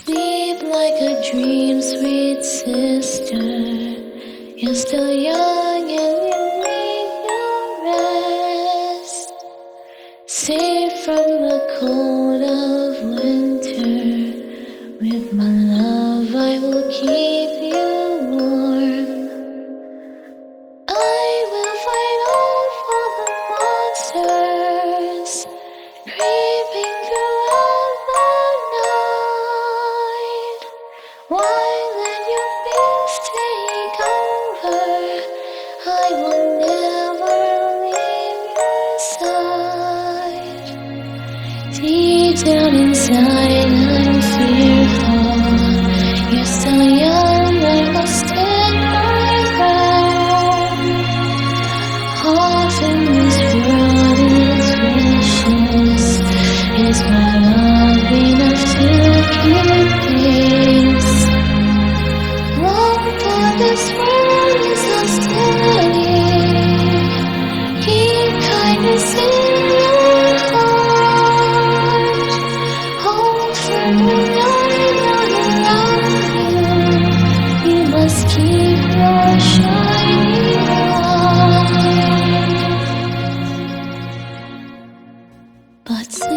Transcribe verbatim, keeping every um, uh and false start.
Sleep like a dream, sweet sister. You're still young and you need your rest. Safe from the cold of winter. With my love I will keep you warm. I will fight off all the monsters creeping throughout the night. Why let your fears take over? I will never leave your side. Deep down inside I'm fearful. You're still young, I must stand my ground. Often this world is vicious. Is my love enough to keep pace? Long for this world is hostility. Keep kindness in your heart. Hold firm when I'm not around you. You must keep your shining light. But